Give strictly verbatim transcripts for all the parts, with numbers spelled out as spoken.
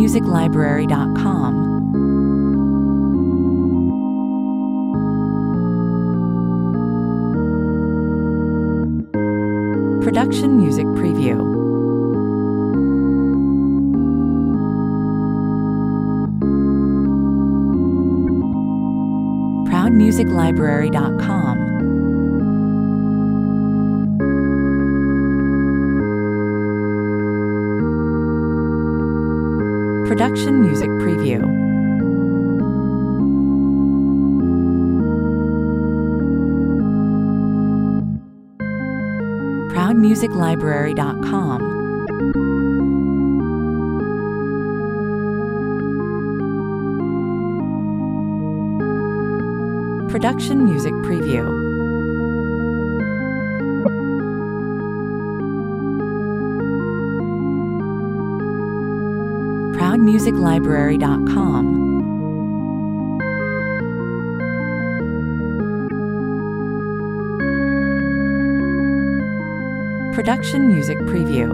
music library dot com. Production Music Preview. proud music library dot com. Production Music Preview. proud music library dot com. Production Music Preview. proud music library dot com. Production Music Preview.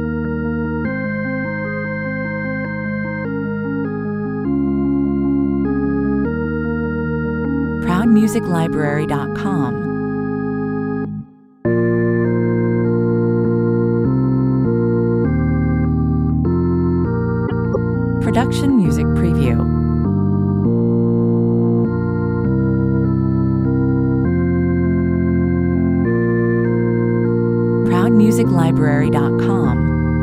proud music library dot com. Production Music Preview. proud music library dot com.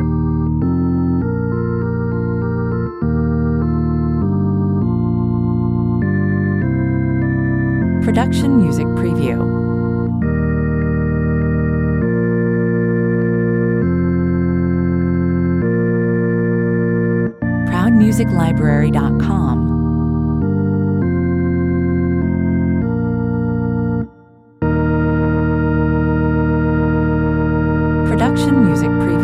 Production Music Preview. proud music library dot com. Production Music Preview.